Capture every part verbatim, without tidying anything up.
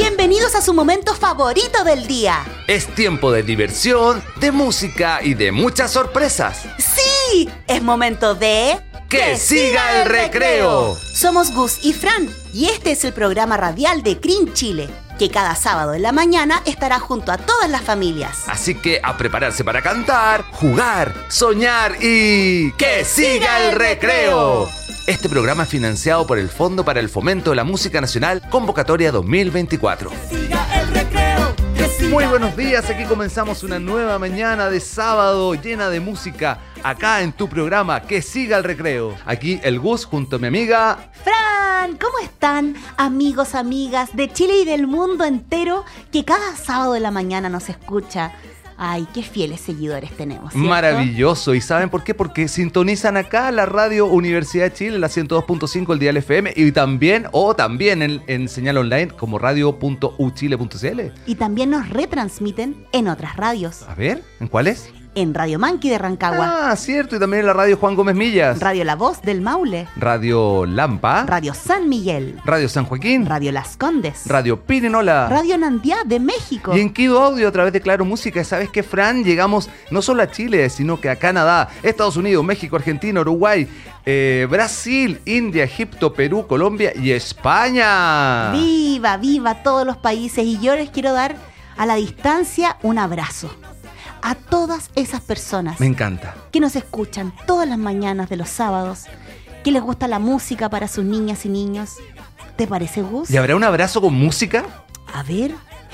Bienvenidos a su momento favorito del día. Es tiempo de diversión, de música y de muchas sorpresas. ¡Sí! Es momento de... ¡Que siga el recreo! Somos Gus y Fran y este es el programa radial de C R I M Chile, que cada sábado en la mañana estará junto a todas las familias. Así que a prepararse para cantar, jugar, soñar y... ¡Que siga el recreo! Este programa es financiado por el Fondo para el Fomento de la Música Nacional, Convocatoria dos mil veinticuatro. Que siga el recreo, que siga. Muy buenos días, aquí comenzamos una nueva mañana de sábado llena de música, acá en tu programa Que Siga el Recreo. Aquí el Gus junto a mi amiga... Fran, ¿cómo están amigos, amigas de Chile y del mundo entero que cada sábado de la mañana nos escucha? Ay, qué fieles seguidores tenemos, ¿cierto? Maravilloso. ¿Y saben por qué? Porque sintonizan acá la radio Universidad de Chile, la ciento dos punto cinco, el dial F M, y también, o también en, en señal online como radio punto u chile punto c l. Y también nos retransmiten en otras radios. A ver, ¿en cuáles? En Radio Manqui de Rancagua. Ah, cierto, y también en la radio Juan Gómez Millas. Radio La Voz del Maule. Radio Lampa. Radio San Miguel. Radio San Joaquín. Radio Las Condes. Radio Pirinola. Radio Nandiá de México. Y en Kido Audio a través de Claro Música. ¿Sabes qué, Fran? Llegamos no solo a Chile, sino que a Canadá, Estados Unidos, México, Argentina, Uruguay, eh, Brasil, India, Egipto, Perú, Colombia y España. ¡Viva, viva todos los países! Y yo les quiero dar a la distancia un abrazo a todas esas personas. Me encanta. Que nos escuchan todas las mañanas de los sábados, que les gusta la música para sus niñas y niños. ¿Te parece, Gus? ¿Y habrá un abrazo con música? A ver.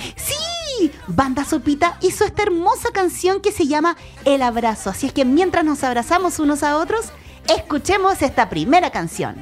¡Sí! Banda Sopita hizo esta hermosa canción que se llama El Abrazo. Así es que mientras nos abrazamos unos a otros, escuchemos esta primera canción.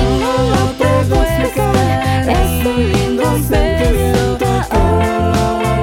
Es un lindo sentimiento que no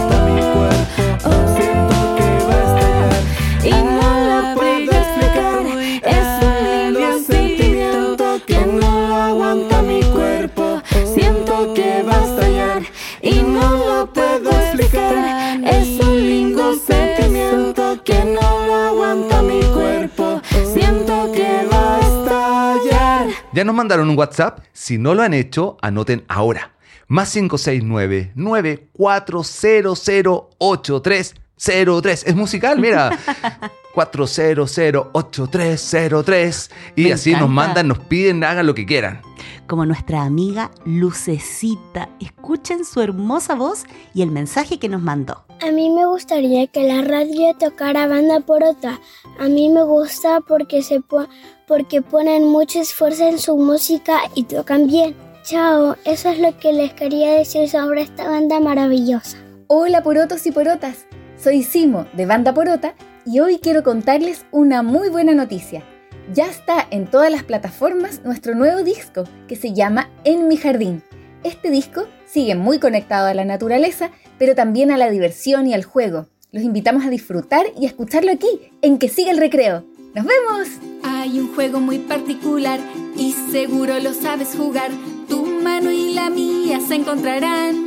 ¿Ya nos mandaron un WhatsApp? Si no lo han hecho, anoten ahora. Más cinco seis nueve, nueve cuatro cero cero ocho tres cero tres. Es musical, mira. cuatro cero cero ocho tres cero tres. Y Me así encanta. nos mandan, nos piden, hagan lo que quieran. Como nuestra amiga Lucecita. Escuchen su hermosa voz y el mensaje que nos mandó. A mí me gustaría que la radio tocara Banda Porota. A mí me gusta porque, se po- porque ponen mucho esfuerzo en su música y tocan bien. Chao, eso es lo que les quería decir sobre esta banda maravillosa. Hola porotos y porotas, soy Simo de Banda Porota y hoy quiero contarles una muy buena noticia. Ya está en todas las plataformas nuestro nuevo disco que se llama En mi jardín. Este disco sigue muy conectado a la naturaleza, pero también a la diversión y al juego. Los invitamos a disfrutar y a escucharlo aquí, en Que Siga el Recreo. ¡Nos vemos! Hay un juego muy particular y seguro lo sabes jugar. Tu mano y la mía se encontrarán.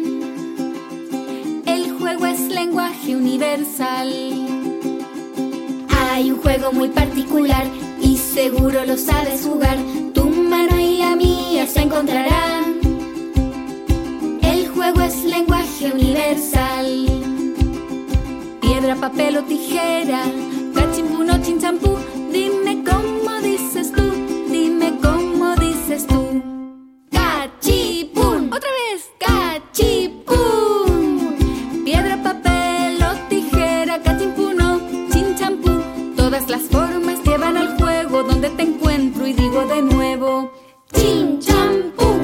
El juego es lenguaje universal. Hay un juego muy particular y seguro lo sabes jugar. Tu mano y la mía se encontrarán. El juego es lenguaje universal. Piedra, papel o tijera, cachimpú, no chinchampú. Dime cómo dices tú, dime cómo dices tú. Cachipún, otra vez, cachipún. Piedra, papel o tijera, cachimpú, no chinchampú. Todas las formas llevan al juego donde te encuentro y digo de nuevo. Chinchampú,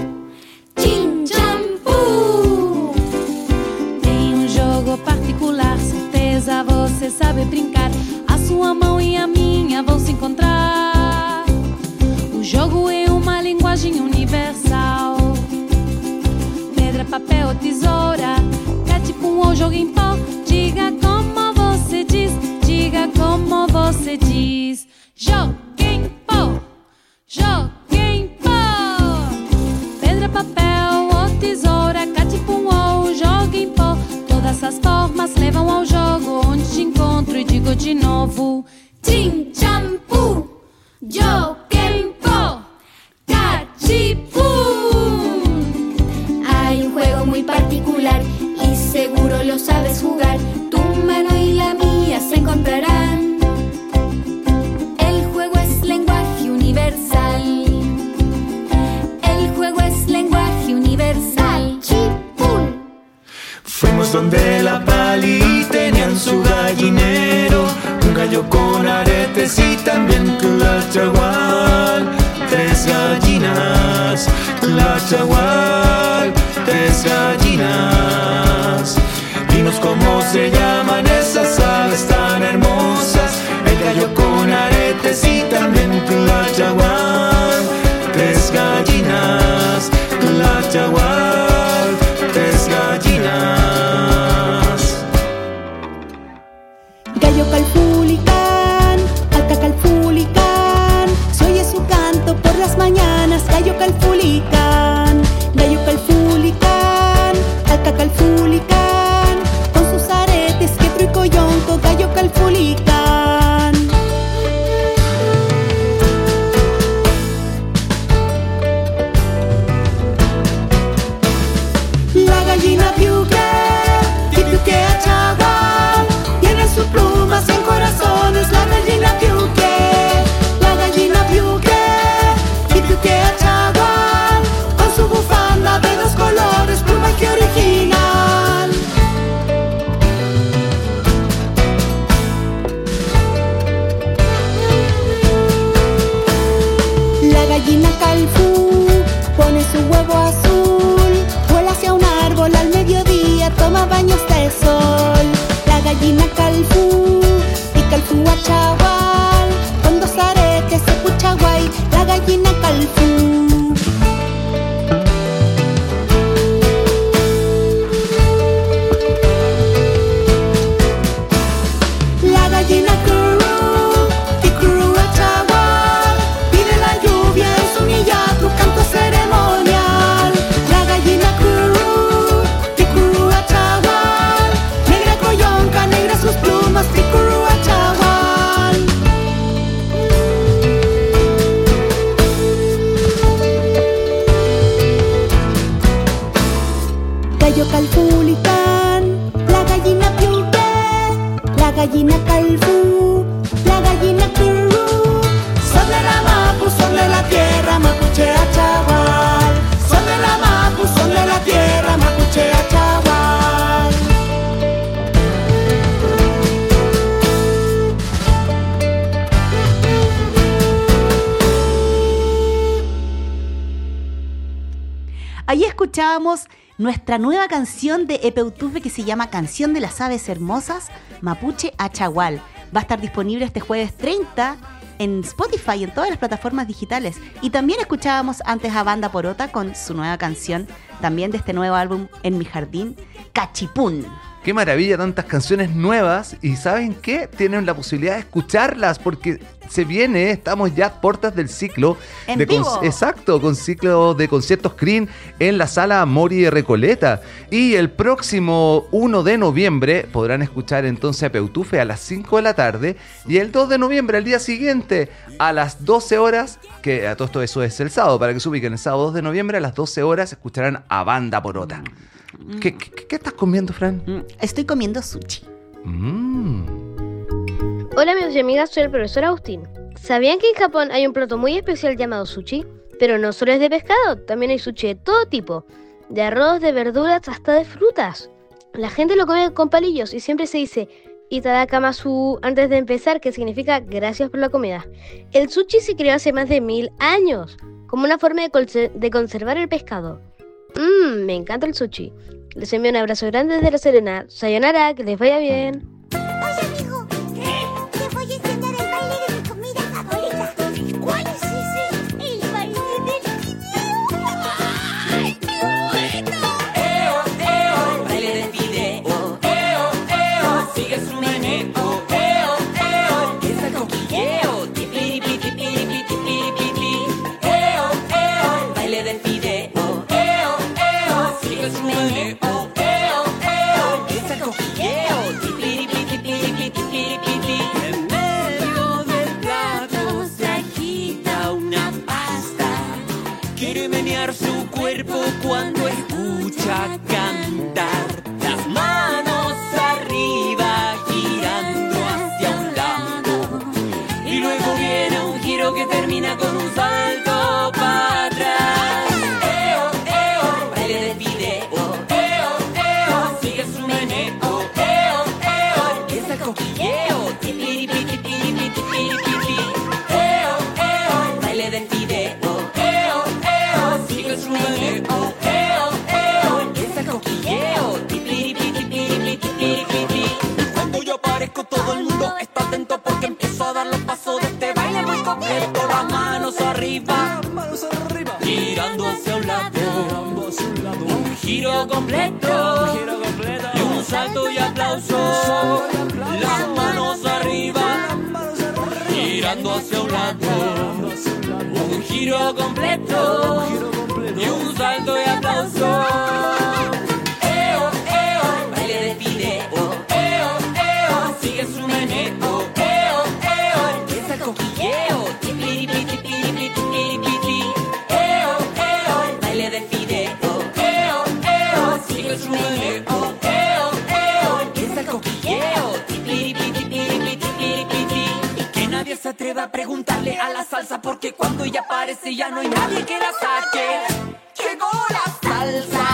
chinchampú. Tem um jogo particular, certeza você sabe brincar. A sua mão e a minha vão se encontrar. O jogo é uma linguagem universal. Pedra, papel ou tesoura, catipum ou jogo em pó. Diga como você diz, diga como você diz. Jogo em pó, jogo em pó. Pedra, papel ou tesoura, catipum ou jogo em pó. Todas as formas levam ao jogo onde te encontro e digo de novo. Chinchampú, Jokenpo, Cachipún. Hay un juego muy particular y seguro lo sabes jugar. Tu mano y la mía se encontrarán. El juego es lenguaje universal. El juego es lenguaje universal. Chipún. Fuimos donde la Pali tenían su gallinero, un gallo con aretes y también Tlachahual. Tres gallinas, Tlachahual, tres gallinas. Dinos cómo se llaman esas aves tan hermosas. El gallo con aretes y también Tlachahual. Tres gallinas, Tlachahual, tres gallinas. Gallo calfulicán, alca calfulicán, se oye su canto por las mañanas. Gallo calfulicán, gallo calfulicán, alca calfulicán, con sus aretes que truico yonco. Gallo calfulicán. La gallina piuque, y piuquea chaguán, tiene sus plumas en corazones. La gallina piuque, la gallina piuque, y piuquea chaguán, con su bufanda de dos colores, pluma que original. La gallina calfú pone su huevo azul, vuela hacia un árbol al mediodía, toma baños de sol. La gallina calfú y calfú achahual, con dos aretes se puchaguay. La gallina calfú. La gallina curú y curú achahual, pide la lluvia en su nilla, tu canto ceremonial. La gallina curú y curú achahual, negra coyonca, negra sus plumas, y curú achahual. Culiacán. La gallina Piuque, la gallina Calfú, la gallina Pirú. Son de la Mapu, son de la tierra, mapuche Achagual. Son de la Mapu, son de la tierra, mapuche Achagual. Ahí escuchábamos nuestra nueva canción de Epeutufe que se llama Canción de las Aves Hermosas, Mapuche Achagual. Va a estar disponible este jueves treinta en Spotify y en todas las plataformas digitales. Y también escuchábamos antes a Banda Porota con su nueva canción, también de este nuevo álbum En Mi Jardín, Cachipún. Qué maravilla, tantas canciones nuevas. Y ¿saben qué? Tienen la posibilidad de escucharlas porque se viene, estamos ya a puertas del ciclo. ¿En de vivo? Exacto, con ciclo de conciertos Green en la Sala Mori de Recoleta. Y el próximo uno de noviembre podrán escuchar entonces a Epeutufe a las cinco de la tarde. Y el dos de noviembre, al día siguiente, a las doce horas, que a todo esto eso es el sábado, para que se ubiquen, el sábado dos de noviembre a las doce horas escucharán a Banda Porota. ¿Qué, qué, qué estás comiendo, Fran? Estoy comiendo sushi. Mm. Hola amigos y amigas, soy el profesor Agustín. ¿Sabían que en Japón hay un plato muy especial llamado sushi? Pero no solo es de pescado, también hay sushi de todo tipo, de arroz, de verduras, hasta de frutas. La gente lo come con palillos y siempre se dice Itadakamasu antes de empezar, que significa gracias por la comida. El sushi se creó hace más de mil años, como una forma de, conser- de conservar el pescado. Mmm, me encanta el sushi. Les envío un abrazo grande desde La Serena. Sayonara, que les vaya bien. Oye, amigo, ¿qué? Te voy a enseñar el baile de mi comida favorita. ¿Cuál es ese? El baile del fideo. ¡Ay, qué bueno! Eo, eo, el baile del fideo. Eo, eo, sigue su meneo. Eo, eo, empieza el coquilleo. Tipiripi, tipiripi, tipiripi. Eo, eo, el baile del fideo. Eo, eo, sigue su meneo. Eo, eo, empieza el coquilleo. Tipiripi, tipiripi, tipiripi. En medio del plato se agita una pasta. Quiere menear su cuerpo cuando escucha cantar. Las manos arriba girando hacia un lado. Y luego viene un giro que termina con un salto para atrás. Eo, eo, baile del fideo. Eo, eo, sigue su meneo. Eo, eo, empieza el coquilleo. Tipiripi, tipiripi, tipiripi. Eo, eo, baile del fideo. Eo, eo, sigue su meneo. Eo, eo, empieza el coquilleo. Tipiripi, tipiripi, tipiripi. Cuando yo aparezco todo el mundo está atento porque empiezo a dar los pasos de este baile muy completo. Las manos arriba, girando hacia un lado. Un giro completo y un salto y aplauso. Las manos arriba, girando hacia un lado. Un giro completo y un salto y aplauso. Eo, eo, baile del fideo. Eo, eo, sigue su meneo. Eo, eo, empieza el coquilleo. Tipiripi, tipiripi, tipiripi. Eo, eo, baile del fideo. Eo, eo, sigue su meneo. Eo, eo, empieza el coquilleo. Tipiripi, tipiripi, tipiripi. Y que nadie se atreva a preguntarle a la salsa, porque cuando ella aparece ya no hay nadie que la saque. Llegó la salsa.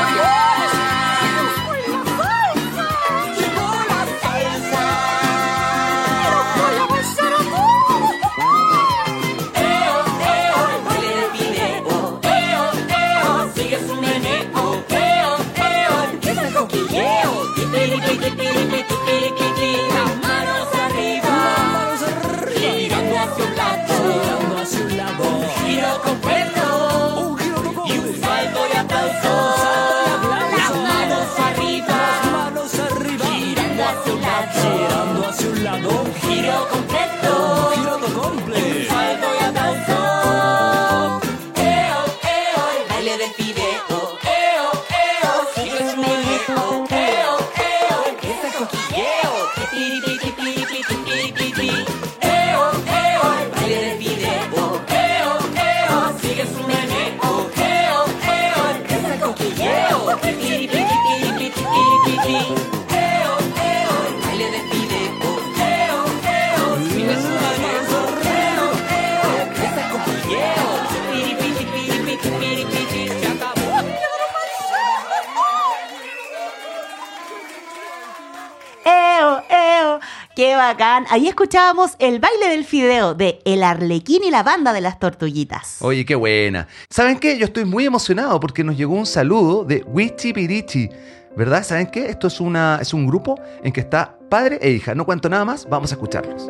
Llegó la salsa. Eo, eo, el baile del fideo. Eo, eo, sigue su meneo. Eo, eo, empieza el coquilleo. Tipiripi, tipiripi, tipiripi. Las manos arriba, girando hacia un lado. Un giro completo y un salto y aplauso. Las manos arriba, girando hacia un lado. Un giro completo y un salto y aplauso. Eo, eo, el baile del fideo. Eo, eo, sigue su meneo. Eo, eo, empieza el coquilleo. Tipiripi, tipiripi, tipiripi. Eo, eo, el baile del fideo. Eo, eo, sigue su meneo. Eo, eo, empieza el coquilleo. Tipiripi, tipiripi. ¡Qué bacán! Ahí escuchábamos el baile del fideo de El Arlequín y la banda de las Tortuguitas. Oye, qué buena. ¿Saben qué? Yo estoy muy emocionado porque nos llegó un saludo de Wichi Pirichi, ¿verdad? ¿Saben qué? Esto es, una, es un grupo en que está padre e hija. No cuento nada más, vamos a escucharlos.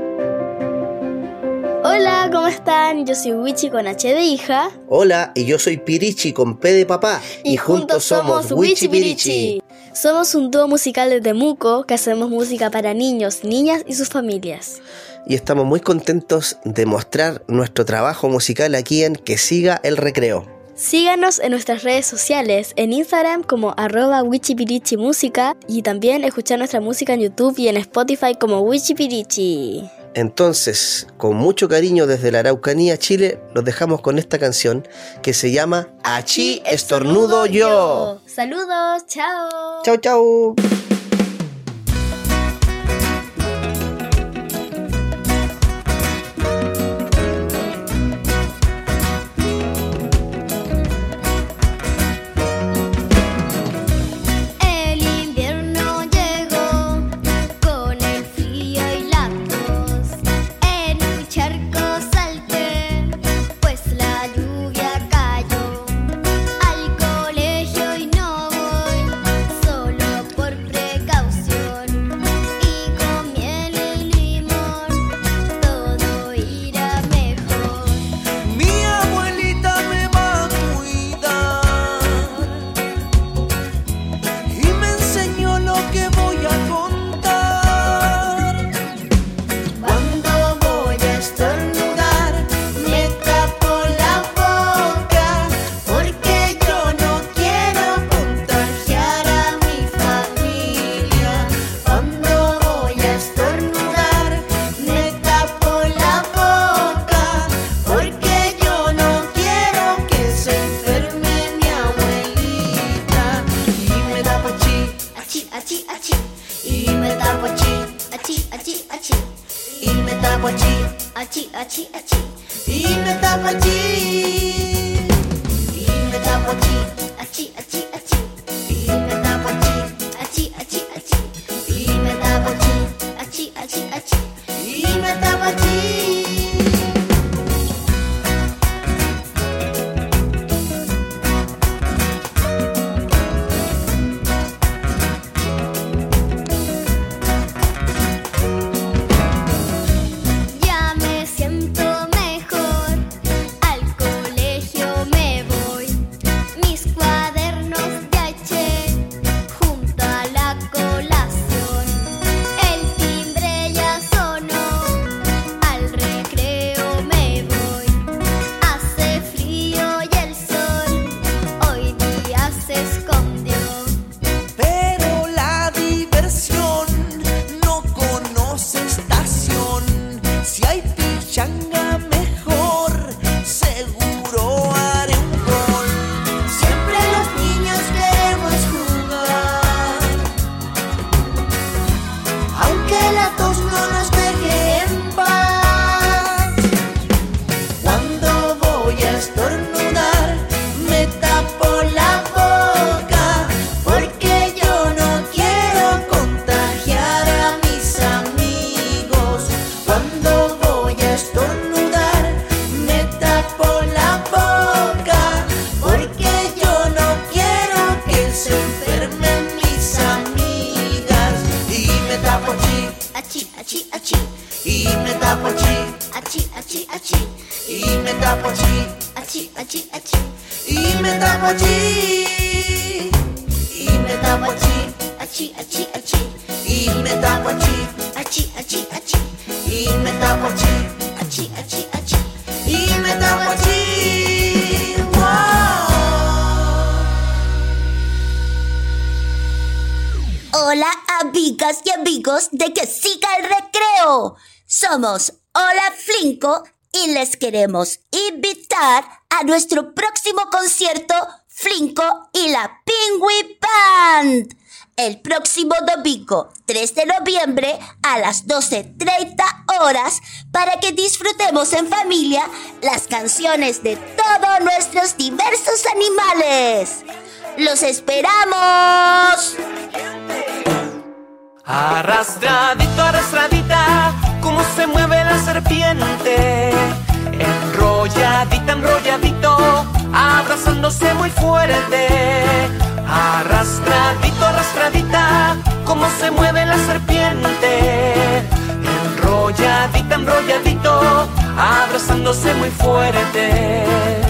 Hola, ¿cómo están? Yo soy Wichi con H de hija. Hola, y yo soy Pirichi con P de papá. Y, y juntos somos Wichi Pirichi. Somos un dúo musical de Temuco que hacemos música para niños, niñas y sus familias. Y estamos muy contentos de mostrar nuestro trabajo musical aquí en Que Siga el Recreo. Síganos en nuestras redes sociales, en Instagram como arroba wichipirichi música y también escuchar nuestra música en YouTube y en Spotify como Wichi Pirichi. Entonces, con mucho cariño desde la Araucanía, Chile, los dejamos con esta canción que se llama Achí estornudo yo. Saludos, chao. Chao, chao. Achí, achí, achí. Y me tapo achí. Y me tapo achí. Achí, achí, achí. Y me tapo achí. Achí, achí, achí. Y me tapo achí. Achí, achí, achí. Y me tapo achí. Hola, amigas y amigos de Que Siga el Recreo. Somos Hola Flinco y les queremos invitar a nuestro próximo concierto Flinco y la Pingüi Band. El próximo domingo tres de noviembre a las doce treinta horas para que disfrutemos en familia las canciones de todos nuestros diversos animales. ¡Los esperamos! Arrastradito, arrastradita, se mueve la serpiente. Enrolladita, enrolladito, abrazándose muy fuerte. Arrastradito, arrastradita, cómo se mueve la serpiente. Enrolladita, enrolladito, abrazándose muy fuerte.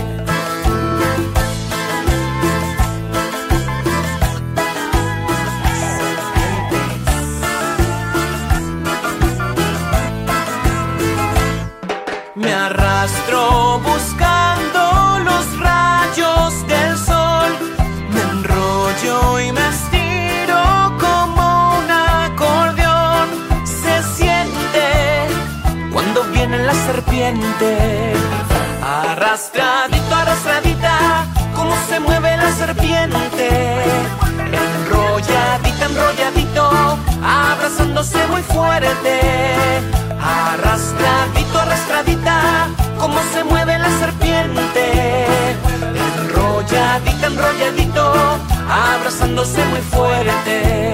Me arrastro buscando los rayos del sol. Me enrollo y me estiro como un acordeón. Se siente cuando viene la serpiente. Arrastradito, arrastradita, cómo se mueve la serpiente. Enrolladita, enrolladito, abrazándose muy fuerte. Arrastradito, arrastradita, cómo se mueve la serpiente. Enrolladita, enrolladito, abrazándose muy fuerte.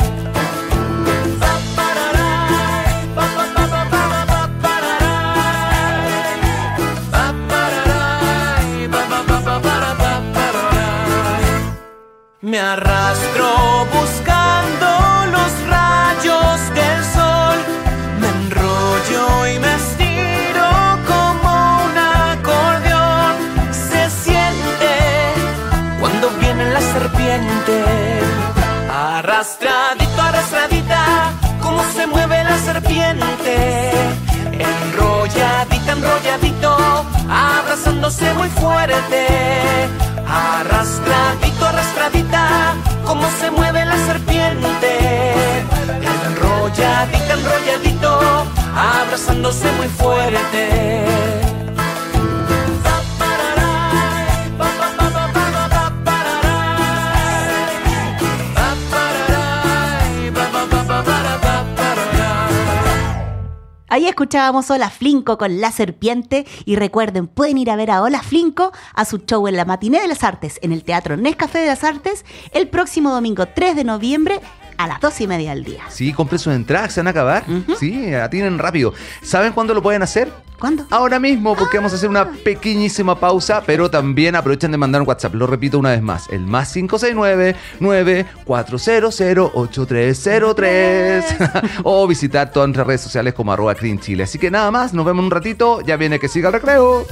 Me arrastro buscando los rayos del sol. Me enrollo y me estiro como un acordeón. Se siente cuando viene la serpiente. Arrastradito, arrastradita, cómo se mueve la serpiente. Enrolladita, enrolladito, abrazándose muy fuerte. Arrastradito, arrastradita, cómo se mueve la serpiente. Enrolladita, enrolladito, abrazándose muy fuerte. Ahí escuchábamos Hola Flinco con La Serpiente y recuerden, pueden ir a ver a Hola Flinco a su show en la Matiné de las Artes en el Teatro Nescafé de las Artes el próximo domingo tres de noviembre a las doce y media del día. Sí, compren sus entradas, se van a acabar. Uh-huh. Sí, atienden rápido. ¿Saben cuándo lo pueden hacer? ¿Cuándo? Ahora mismo, porque ah. vamos a hacer una pequeñísima pausa, pero también aprovechen de mandar un WhatsApp. Lo repito una vez más, el más cinco seis nueve, nueve cuatro cero cero, ocho tres cero tres o visitar todas nuestras redes sociales como arroba Clean Chile. Así que nada más, nos vemos en un ratito. Ya viene Que Siga el Recreo.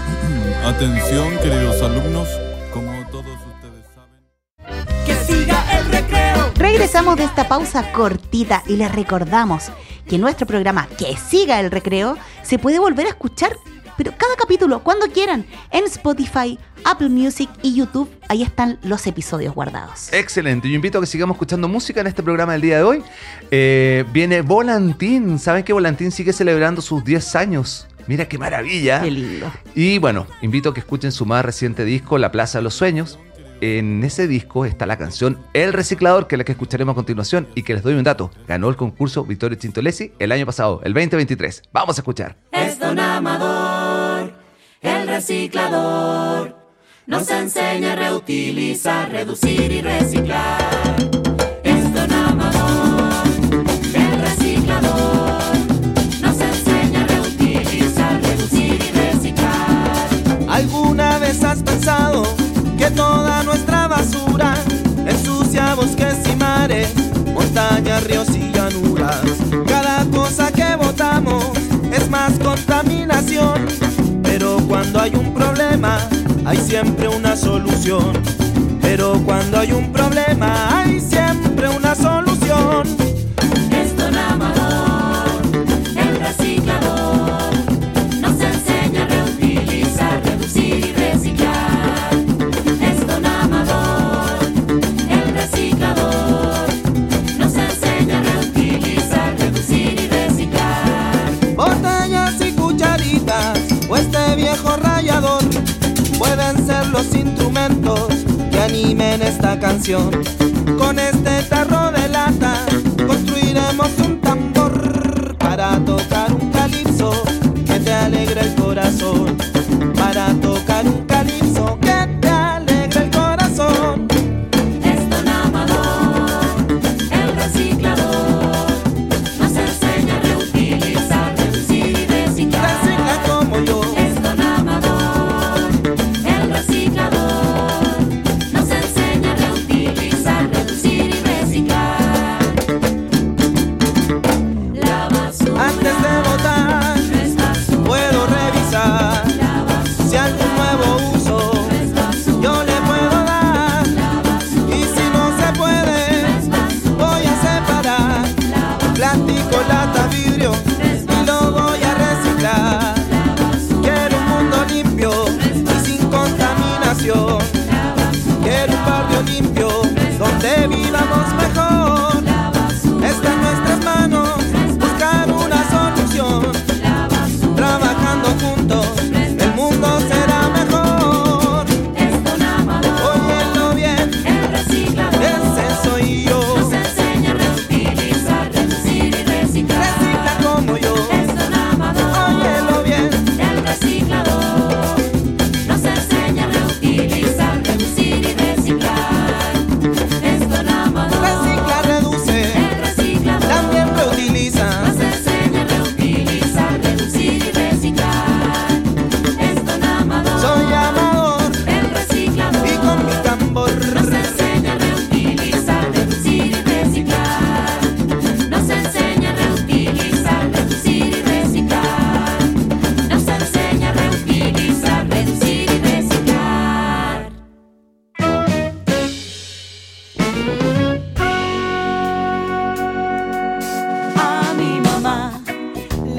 Atención, queridos alumnos, como todos ustedes saben. Que siga el recreo. Regresamos de esta pausa cortita y les recordamos que nuestro programa Que Siga el Recreo se puede volver a escuchar, pero cada capítulo, cuando quieran, en Spotify, Apple Music y YouTube. Ahí están los episodios guardados. Excelente. Yo invito a que sigamos escuchando música en este programa del día de hoy. Eh, viene Volantín. ¿Saben que Volantín sigue celebrando sus diez años? Mira qué maravilla. Qué lindo. Y bueno, invito a que escuchen su más reciente disco, La Plaza de los Sueños. En ese disco está la canción El Reciclador, que es la que escucharemos a continuación, y que les doy un dato. Ganó el concurso Vittorio Chintolesi el año pasado, el veinte veintitrés. Vamos a escuchar. Es Don Amador, el reciclador. Nos enseña a reutilizar, reducir y reciclar. Es Don Amador, el reciclador. Nos enseña a reutilizar, reducir y reciclar. ¿Alguna vez has pensado que toda nuestra basura ensucia bosques y mares, montañas, ríos y llanuras? Cada cosa que botamos es más contaminación, pero cuando hay un problema hay siempre una solución. Pero cuando hay un problema hay siempre una solución. Es Don Amador, el reciclador. Nos enseña a reutilizar, reducir y reciclar. Es Don Amador, el reciclador. Nos enseña a reutilizar, reducir y reciclar. Botellas y cucharitas o este viejo rallador pueden ser los instrumentos que animen esta canción. Con este tarro de lata construiremos un tambor para tocar un calipso que te alegre el corazón. Para tocar un calipso que te alegre el corazón. Es Don Amador, el reciclador. Nos enseña a reutilizar, reducir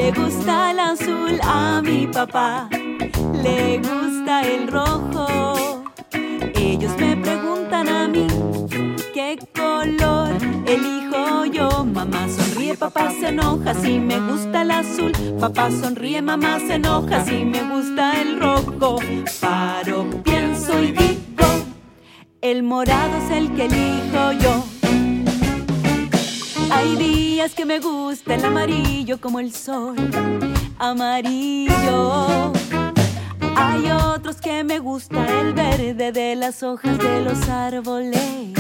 Le gusta el azul a mi papá, le gusta el rojo. Ellos me preguntan a mí qué color elijo yo. Mamá sonríe, papá se enoja si me gusta el azul. Papá sonríe, mamá se enoja si me gusta el rojo. Paro, pienso y digo, el morado es el que elijo yo. Hay días que me gusta el amarillo como el sol, amarillo. Hay otros que me gusta el verde de las hojas de los árboles.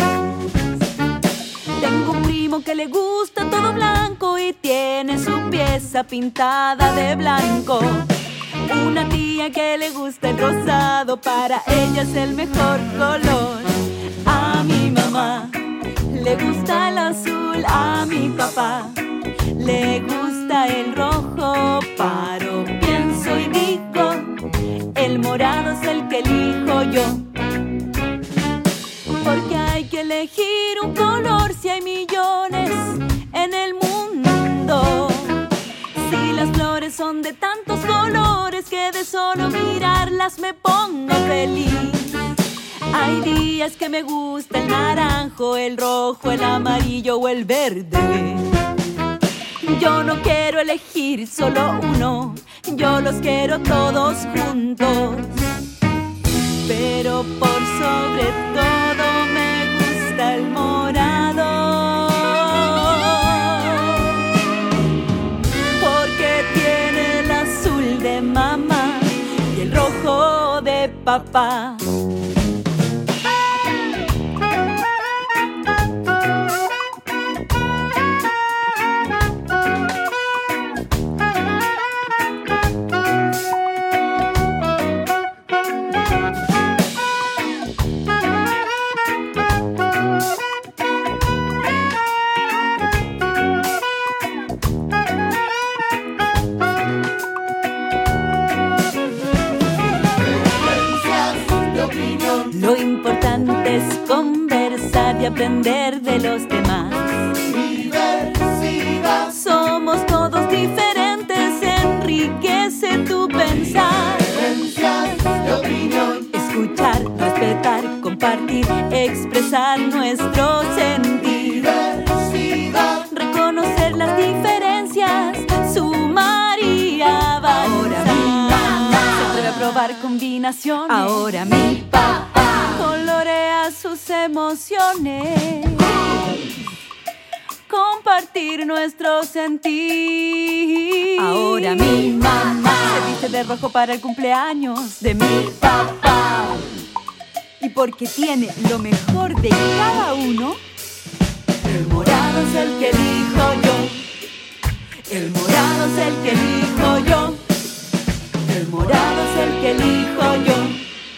Tengo un primo que le gusta todo blanco y tiene su pieza pintada de blanco. Una tía que le gusta el rosado, para ella es el mejor color. A mi mamá le gusta el azul, a mi papá le gusta el rojo. Paro, pienso y digo, el morado es el que elijo yo. Porque hay que elegir un color si hay millones en el mundo. Si las flores son de tantos colores que de solo mirarlas me pongo feliz. Hay días que me gusta el naranjo, el rojo, el amarillo o el verde. Yo no quiero elegir solo uno, yo los quiero todos juntos. Pero por sobre todo me gusta el morado, porque tiene el azul de mamá y el rojo de papá. Lo importante es conversar y aprender de los demás. Diversidad. Somos todos diferentes, enriquece tu pensar. Diferencias de opinión. Escuchar, respetar, compartir, expresar nuestro sentir. Diversidad. Reconocer las diferencias, sumar y avanzar. Ahora mi mamá se atreve a probar combinaciones. Ahora mi papá colorea sus emociones. Compartir nuestro sentir. Ahora mi mamá se viste de rojo para el cumpleaños de mi papá. Y porque tiene lo mejor de cada uno, el morado es el que elijo yo. El morado es el que elijo yo. El morado es el que elijo yo.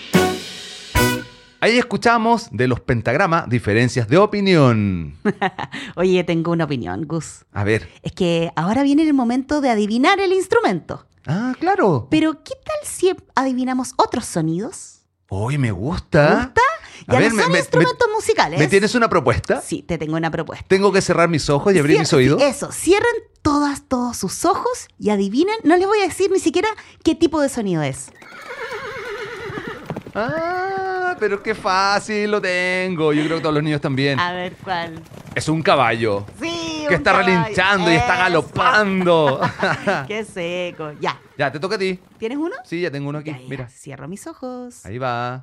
Ahí escuchamos de los pentagramas diferencias de opinión. Oye, tengo una opinión, Gus. A ver. Es que ahora viene el momento de adivinar el instrumento. Ah, claro. Pero, ¿qué tal si adivinamos otros sonidos? Uy, me gusta. ¿Te gusta? Ya A ver, no me- son me- instrumentos musicales. ¿Me tienes una propuesta? Sí, te tengo una propuesta. ¿Tengo que cerrar mis ojos y abrir Cier- mis oídos? Eso, cierren todas, todos sus ojos y adivinen. No les voy a decir ni siquiera qué tipo de sonido es. Ah, pero qué fácil, lo tengo. Yo creo que todos los niños también. A ver, ¿cuál? Es un caballo. Sí, Que un está caballo. relinchando y está Eso. galopando. Qué seco. Ya. Ya, te toca a ti. ¿Tienes uno? Sí, ya tengo uno aquí. Ya, ya. Mira. Cierro mis ojos. Ahí va.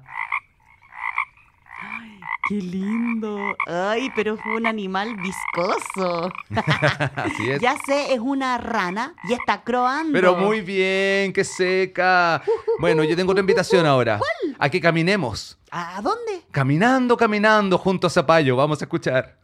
Qué lindo. Ay, pero fue un animal viscoso. Así es. Ya sé, es una rana y está croando. Pero muy bien, qué seca. Bueno, yo tengo otra invitación ahora. ¿Cuál? A que caminemos. ¿A dónde? Caminando, caminando junto a Zapallo. Vamos a escuchar.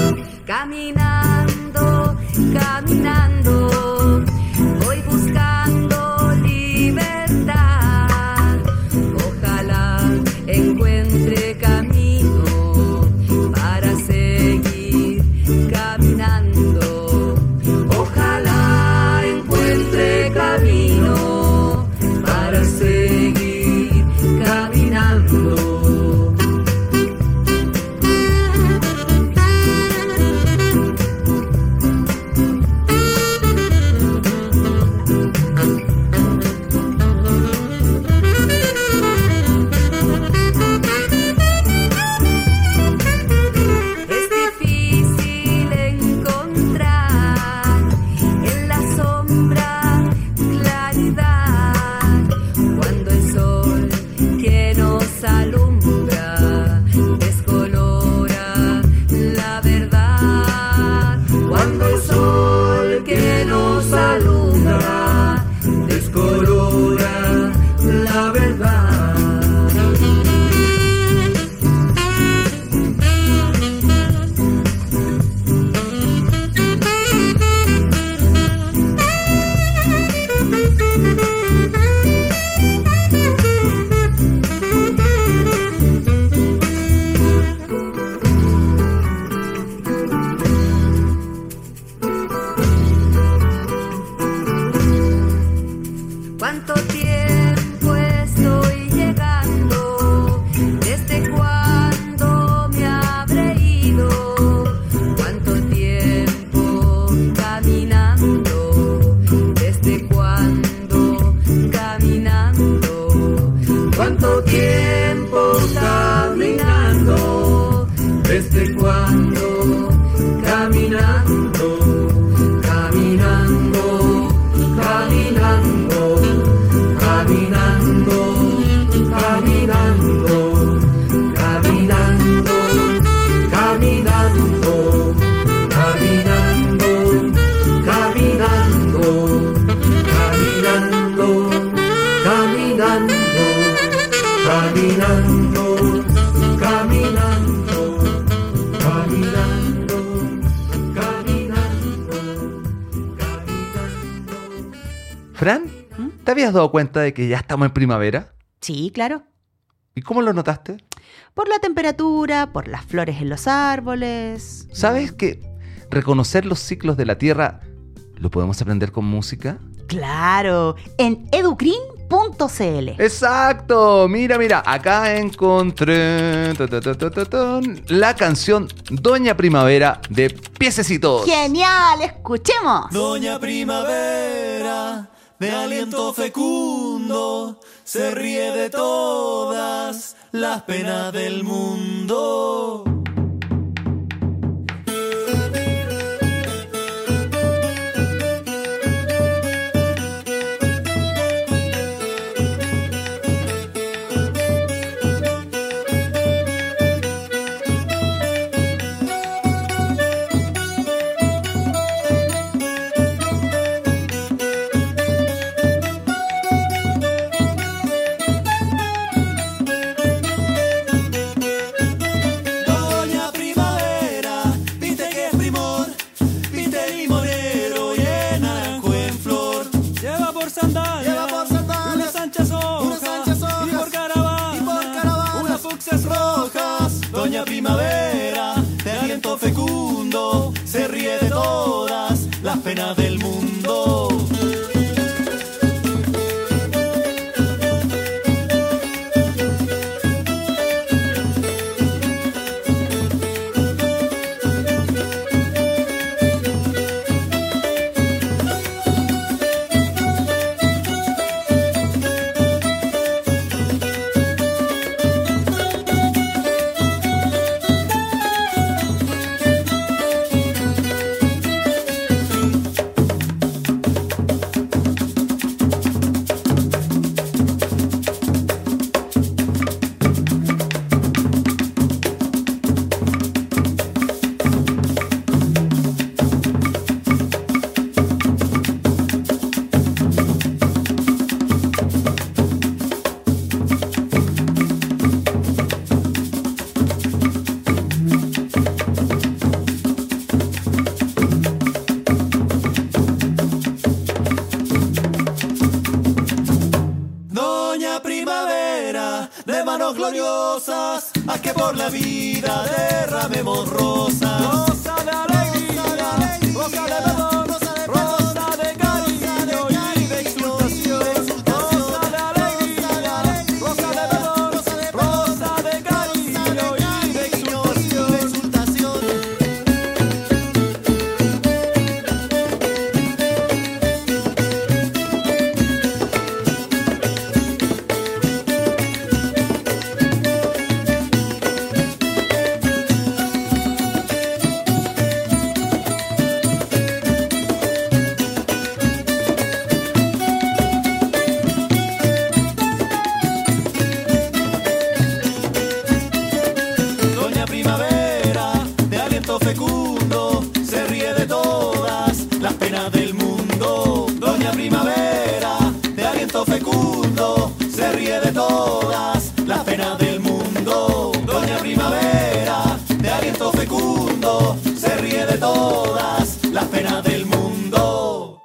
Caminando, caminando, voy buscando Fran, ¿te habías dado cuenta de que ya estamos en primavera? Sí, claro. ¿Y cómo lo notaste? Por la temperatura, por las flores en los árboles. ¿Sabes que reconocer los ciclos de la Tierra lo podemos aprender con música? Claro, en educrin punto c l. ¡Exacto! Mira, mira, acá encontré ta, ta, ta, ta, ta, ta, la canción Doña Primavera de Piececitos. ¡Genial! ¡Escuchemos! Doña Primavera, de aliento fecundo, se ríe de todas las penas del mundo. Doña Primavera, de aliento fecundo, se ríe de todas las penas del mundo. Gloriosas, haz que por la vida derramemos rosas. Rosa de alegría, rosa de perdón, rosa de cariño y de exultación. Rosa de alegría, rosa de perdón, rosa de cariño y de exultación. Fecundo, se ríe de todas las penas del mundo. Doña Primavera, de aliento fecundo, se ríe de todas las penas del mundo. Doña Primavera, de aliento fecundo, se ríe de todas las penas del mundo.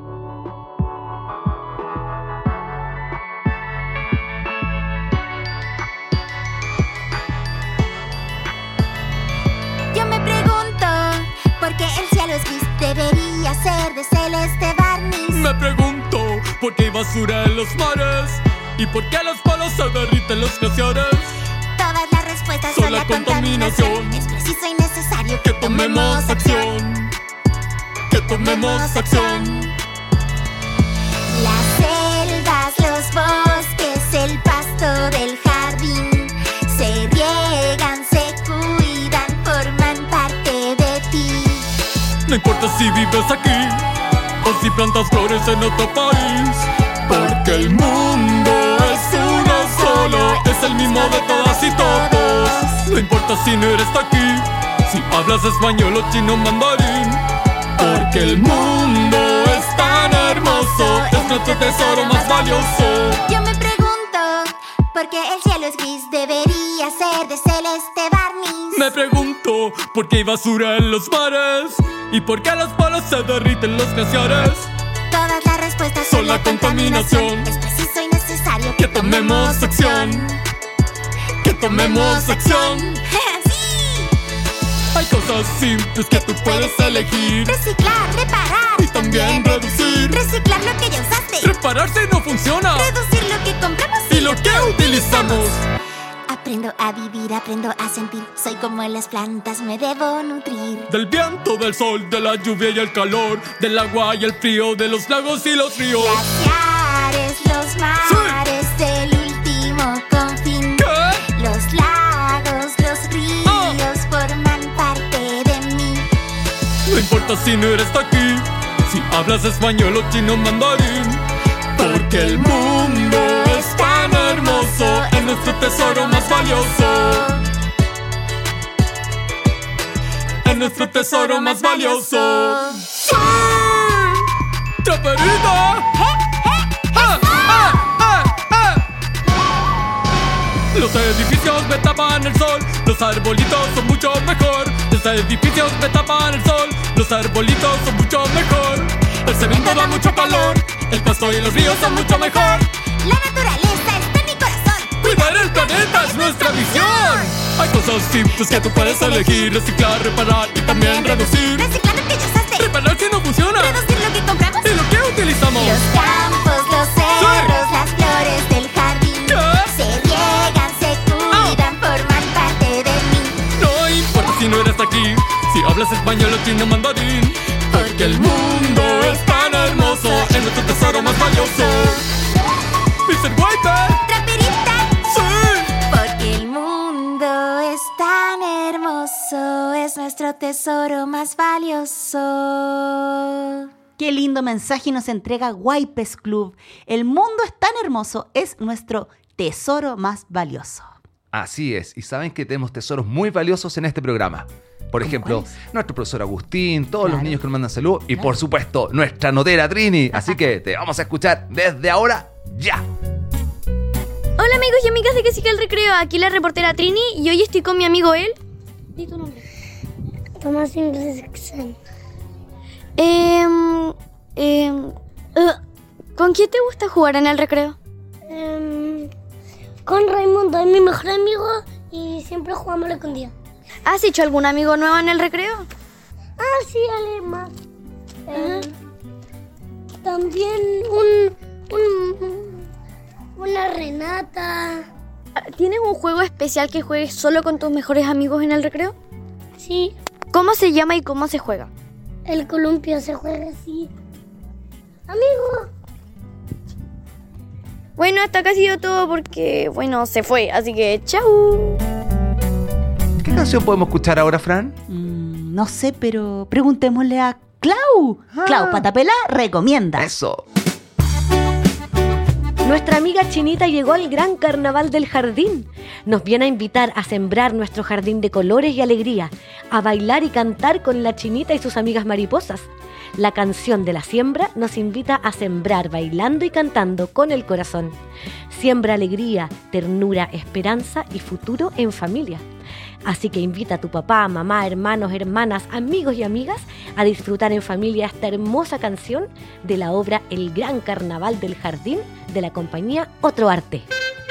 Porque el cielo es gris, debería ser de celeste barniz. Me pregunto por qué hay basura en los mares y por qué los polos se derriten los glaciares. Todas las respuestas son, son la contaminación. contaminación. Es preciso y necesario que, que tomemos, tomemos acción. Que tomemos acción. Las selvas, los bosques, el pasto del jardín se riegan, se cuidan, forman parte de ti. No importa si vives aquí o si plantas flores en otro país, porque el mundo es uno solo, es el mismo de todas y todos. No importa si no eres de aquí, si hablas español o chino mandarín, porque el mundo es tan hermoso, es nuestro tesoro más valioso. Yo me pregunto, ¿por qué el cielo es gris? Debería ser de celeste barniz. Me pregunto, ¿por qué hay basura en los mares? ¿Y por qué los polos se derriten los glaciares? Todas las respuesta son la contaminación. Es preciso y necesario que tomemos acción. Que tomemos acción. ¡Sí! Hay cosas simples que tú puedes elegir. Reciclar, reparar y también reducir. Reciclar lo que ya usaste. Reparar si no funciona. Reducir lo que compramos y lo que utilizamos. Aprendo a vivir, aprendo a sentir. Soy como las plantas, me debo nutrir. Del viento, del sol, de la lluvia y el calor, del agua y el frío, de los lagos y los ríos. Glaciares, los mares, sí. Del último confín. ¿Qué? Los lagos, los ríos oh. forman parte de mí. No importa si no eres de aquí, si hablas español o chino mandarín, porque el mundo es tan hermoso, es nuestro tesoro más valioso. Es nuestro tesoro más valioso. ¡Sí! ¡Traperita! ¡Ah! ¡Ah! ¡Ah! ¡Ah! Los edificios me tapan el sol, los arbolitos son mucho mejor. Los edificios me tapan el sol, los arbolitos son mucho mejor. El cemento da mucho calor, el pasto y los ríos son mucho mejor. La naturaleza está en mi corazón. Cuidar el planeta es nuestra misión. Hay cosas simples que tú puedes elegir. Reciclar, reparar y también reducir. Reciclar lo que ya usaste. Reparar si no funciona. Reducir lo que compramos y lo que utilizamos. Los campos, los cerros, sí. Las flores del jardín. ¿Qué? Se riegan, se cuidan, oh. forman parte de mí. No importa si no eres de aquí, si hablas español o chino mandarín, porque el mundo es tan hermoso, es nuestro tesoro más valioso. mister White, Traperita. Sí. Porque el mundo es tan hermoso, es nuestro tesoro más valioso. Qué lindo mensaje nos entrega Wipes Club. El mundo es tan hermoso, es nuestro tesoro más valioso. Así es, y saben que tenemos tesoros muy valiosos en este programa. Por ejemplo, nuestro profesor Agustín, todos claro. los niños que nos mandan salud y claro. por supuesto nuestra notera Trini. Así que te vamos a escuchar desde ahora ya. Hola amigos y amigas de Que Siga el Recreo, aquí la reportera Trini y hoy estoy con mi amigo él. Di tu nombre. Tomás Inglés Exen. Eh, eh, uh, ¿Con quién te gusta jugar en el recreo? Eh, con Raimundo, es mi mejor amigo y siempre jugamos la escondida. ¿Has hecho algún amigo nuevo en el recreo? Ah, sí, alguien más. Eh, también un, un, una Renata. ¿Tienes un juego especial que juegues solo con tus mejores amigos en el recreo? Sí. ¿Cómo se llama y cómo se juega? El columpio se juega así. Amigo. Bueno, hasta acá ha sido todo porque, bueno, se fue. Así que, chau. ¿Qué canción podemos escuchar ahora, Fran? Mm, no sé, pero preguntémosle a Clau. Ah. Clau Patapela recomienda. Eso. Nuestra amiga Chinita llegó al gran carnaval del jardín. Nos viene a invitar a sembrar nuestro jardín de colores y alegría, a bailar y cantar con la Chinita y sus amigas mariposas. La canción de la siembra nos invita a sembrar bailando y cantando con el corazón. Siembra alegría, ternura, esperanza y futuro en familia. Así que invita a tu papá, mamá, hermanos, hermanas, amigos y amigas a disfrutar en familia esta hermosa canción de la obra El Gran Carnaval del Jardín de la compañía Otro Arte.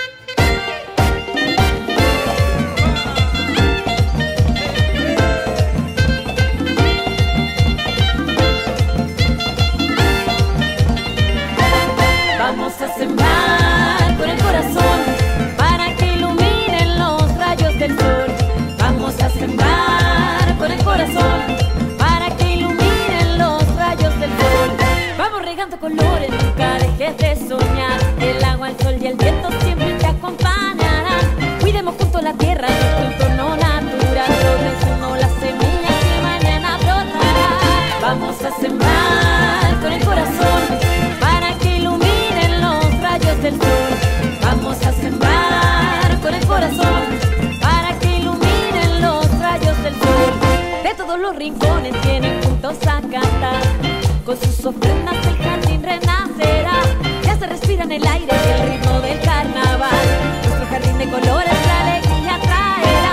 Vamos a sembrar con el corazón para que iluminen los rayos del sol. Vamos a sembrar con el corazón para que iluminen los rayos del sol. Vamos regando colores, nunca dejes de soñar. El agua, el sol y el viento siempre te acompañarán. Cuidemos junto la tierra, nuestro entorno natural. Progresemos las semillas que mañana brotarán. Vamos a sembrar con el corazón para que iluminen los rayos del sol. Vamos a sembrar con el corazón para que iluminen los rayos del sol. De todos los rincones vienen juntos a cantar. Con sus ofrendas el jardín renacerá. Ya se respira en el aire el ritmo del carnaval. Nuestro jardín de colores la alegría traerá.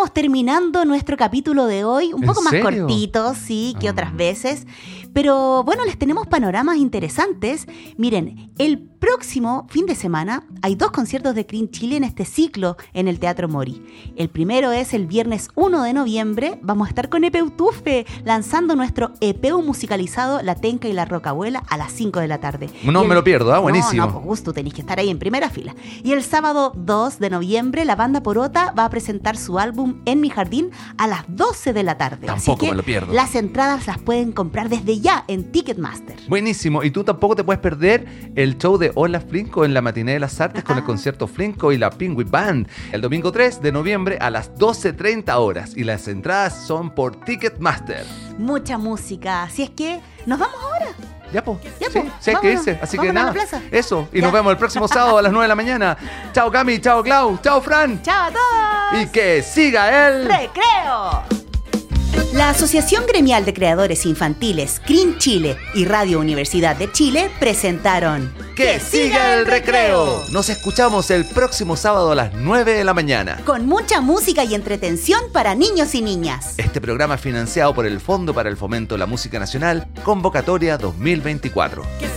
vamos terminando nuestro capítulo de hoy, un ¿En poco más serio? cortito, sí, que otras veces. Pero bueno, les tenemos panoramas interesantes. Miren, el próximo fin de semana hay dos conciertos de Cream Chile en este ciclo en el Teatro Mori. El primero es el viernes uno de noviembre. Vamos a estar con Epeutufe lanzando nuestro epeu musicalizado La Tenca y la Rocabuela a las cinco de la tarde. No Y el- me lo pierdo, ¿ah? Buenísimo. No, no, pues gusto, tenéis que estar ahí en primera fila. Y el sábado dos de noviembre la banda Porota va a presentar su álbum En mi jardín a las doce de la tarde. Tampoco Así que me lo pierdo. las entradas las pueden comprar desde ya en Ticketmaster. Buenísimo. Y tú tampoco te puedes perder el show de Hola Flinco en la Matiné de las Artes con el concierto Flinco y la Penguin Band el domingo tres de noviembre a las doce treinta horas. Y las entradas son por Ticketmaster. Mucha música. Así es que nos vamos ahora. Ya, pues. Ya, Sí, po. sí, hay que Vámonos. irse. Así que Vámonos a la nada. plaza. Eso. Y Ya. nos vemos el próximo sábado a las nueve de la mañana. Chao, Cami. Chao, Clau. Chao, Fran. ¡Chao a todos! Y que siga el ¡Recreo! La Asociación Gremial de Creadores Infantiles Cream Chile y Radio Universidad de Chile presentaron ¡Que siga el recreo! Nos escuchamos el próximo sábado a las nueve de la mañana. con mucha música y entretención para niños y niñas. Este programa es financiado por el Fondo para el Fomento de la Música Nacional, Convocatoria dos mil veinticuatro. Que